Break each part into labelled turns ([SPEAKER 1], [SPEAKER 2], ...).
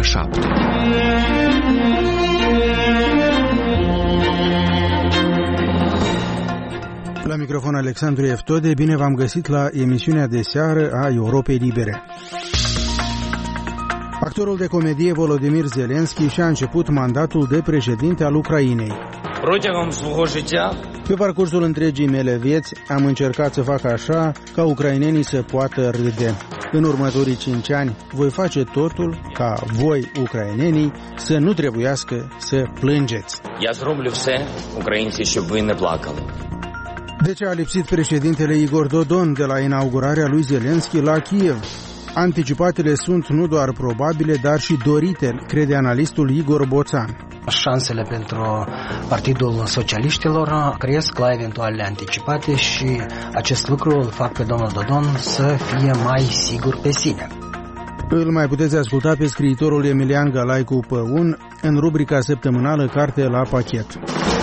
[SPEAKER 1] ora 7.
[SPEAKER 2] La microfon Alexandru Eftode, bine v-am găsit la emisiunea de seară a Europei Libere. Actorul de comedie Volodymyr Zelensky și-a început mandatul de președinte al Ucrainei. Pe parcursul întregii mele vieți am încercat să fac așa ca ucrainenii să poată râde. În următorii 5 ani voi face totul ca voi, ucrainenii, să nu trebuiască să plângeți. De ce a lipsit președintele Igor Dodon de la inaugurarea lui Zelensky la Kiev? Anticipatele sunt nu doar probabile, dar și dorite, crede analistul Igor Boțan.
[SPEAKER 3] Șansele pentru Partidul Socialiștilor cresc la eventuale anticipate și acest lucru îl fac pe domnul Dodon să fie mai sigur pe sine.
[SPEAKER 2] Îl mai puteți asculta pe scriitorul Emilian Galaicu Păun în rubrica săptămânală Carte la pachet.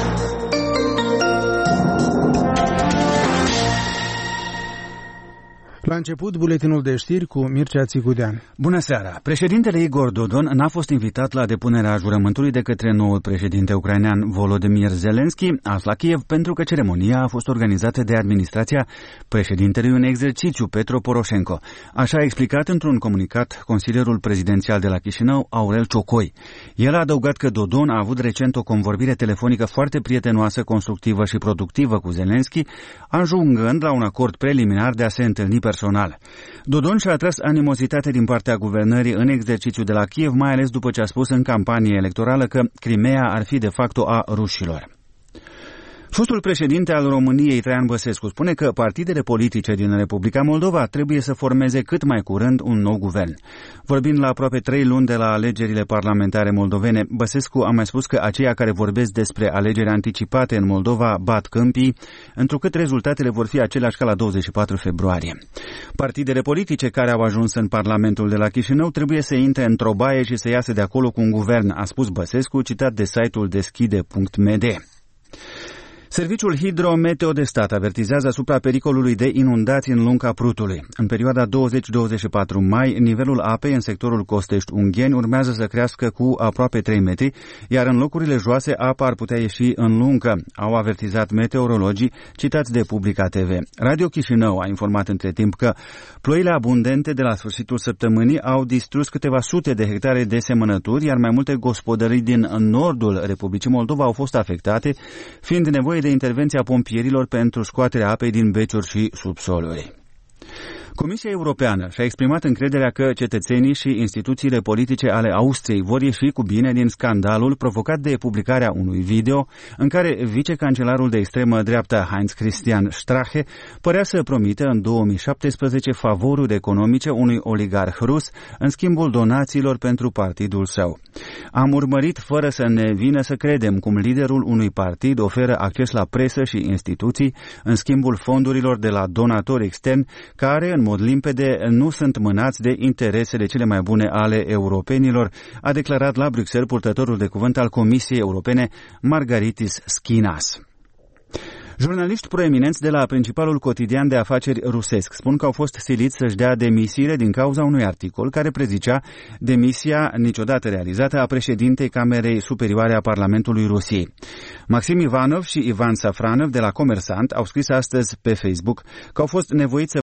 [SPEAKER 2] La început, buletinul de știri cu Mircea Țicudean.
[SPEAKER 4] Bună seara! Președintele Igor Dodon n-a fost invitat la depunerea jurământului de către noul președinte ucrainean Volodymyr Zelensky, azi la Kiev, pentru că ceremonia a fost organizată de administrația președintelui în exercițiu, Petro Poroșenko. Așa a explicat într-un comunicat consilierul prezidențial de la Chișinău, Aurel Ciocoi. El a adăugat că Dodon a avut recent o convorbire telefonică foarte prietenoasă, constructivă și productivă cu Zelensky, ajungând la un acord preliminar de a se întâlni personal. Dodon și-a atras animozitate din partea guvernării în exercițiu de la Kiev, mai ales după ce a spus în campanie electorală că Crimea ar fi de facto a rușilor. Fostul președinte al României, Traian Băsescu, spune că partidele politice din Republica Moldova trebuie să formeze cât mai curând un nou guvern. Vorbind la aproape 3 luni de la alegerile parlamentare moldovene, Băsescu a mai spus că aceia care vorbesc despre alegeri anticipate în Moldova bat câmpii, întrucât rezultatele vor fi aceleași ca la 24 februarie. Partidele politice care au ajuns în Parlamentul de la Chișinău trebuie să intre într-o baie și să iasă de acolo cu un guvern, a spus Băsescu, citat de site-ul deschide.md. Serviciul Hidrometeo de Stat avertizează asupra pericolului de inundații în lunga Prutului. În perioada 20-24 mai, nivelul apei în sectorul Costești-Ungheni urmează să crească cu aproape 3 metri, iar în locurile joase apa ar putea ieși în lungă, au avertizat meteorologii citați de Publica TV. Radio Chișinău a informat între timp că ploile abundente de la sfârșitul săptămânii au distrus câteva sute de hectare de semănături, iar mai multe gospodării din nordul Republicii Moldova au fost afectate, fiind nevoie de intervenția pompierilor pentru scoaterea apei din beciuri și subsoluri. Comisia Europeană și-a exprimat încrederea că cetățenii și instituțiile politice ale Austriei vor ieși cu bine din scandalul provocat de publicarea unui video în care vicecancelarul de extremă dreaptă Heinz Christian Strache părea să promită în 2017 favoruri economice unui oligarh rus în schimbul donațiilor pentru partidul său. Am urmărit fără să ne vină să credem cum liderul unui partid oferă acces la presă și instituții în schimbul fondurilor de la donatori externi care în mod limpede nu sunt mânați de interesele cele mai bune ale europenilor, a declarat la Bruxelles purtătorul de cuvânt al Comisiei Europene Margaritis Schinas. Jurnaliști proeminenți de la principalul cotidian de afaceri rusesc spun că au fost siliți să-și dea demisiile din cauza unui articol care prezicea demisia niciodată realizată a președintei Camerei Superioare a Parlamentului Rusiei. Maxim Ivanov și Ivan Safranov de la Comersant au scris astăzi pe Facebook că au fost nevoiți să